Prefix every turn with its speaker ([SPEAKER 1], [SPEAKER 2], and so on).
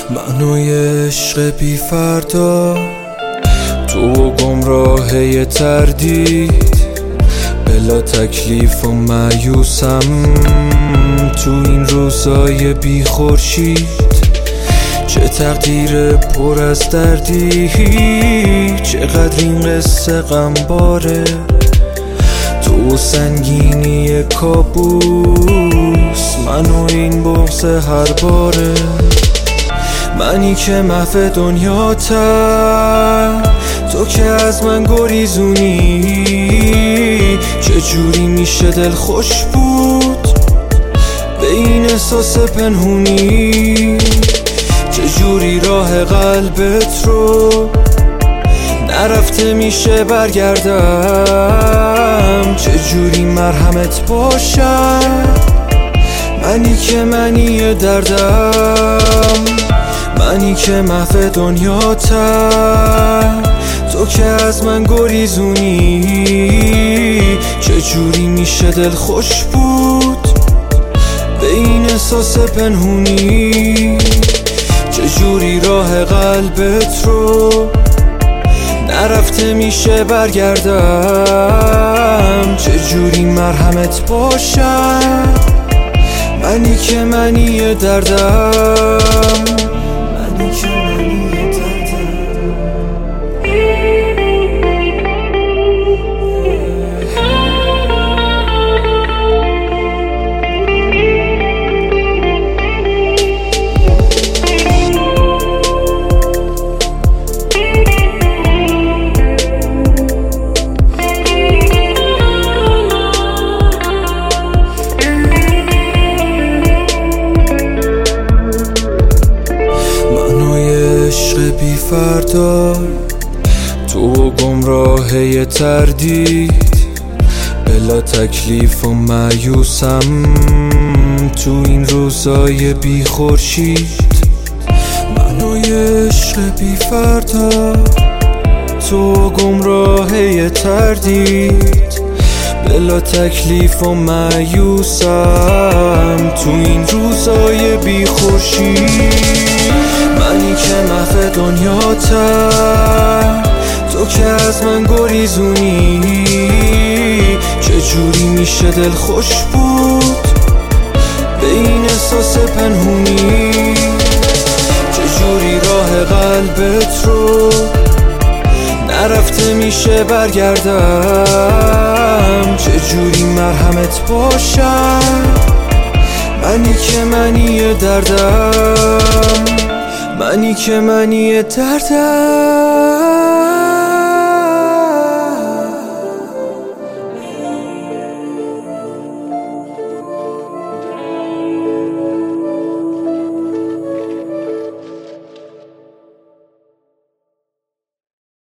[SPEAKER 1] منو یه عشق بی فردا، تو و گمراه تردید، بلا تکلیف و مایوسم تو این روزای بی خورشید. چه تقدیر پر از دردی، چقدر این قصه غم باره، تو سنگینی کابوس، منو این بغض هر باره. منی که محو دنیاتم، تو که از من گریزونی. چجوری میشه دل خوش بود به این احساس پنهونی؟ چجوری راه قلبت رو نرفته میشه برگردم؟ چجوری مرهمت باشم منی که منی دردم؟ منی که محو دنیاتم، تو که از من گریزونی. چجوری میشه دل خوش بود به این احساس پنهونی؟ چجوری راه قلبت رو نرفته میشه برگردم؟ چجوری مرهمت باشم منی که منی دردم؟ منی که منی دردم. بی فردا، تو و گمراه تردید، بلا تکلیف و مایوسم تو این روزای بی خورشید. منو یه عشق بی فردا، تو و گمراه تردید، بلا تکلیف و مایوسم تو این روزای بی خورشید. منی که محو دنیاتم، تو که از من گریزونی. چجوری میشه دل خوش بود به این احساس پنهونی؟ چجوری راه قلبت رو نرفته میشه برگردم؟ چجوری مرهمت باشم منی که منی دردم؟ منی که منی دردم.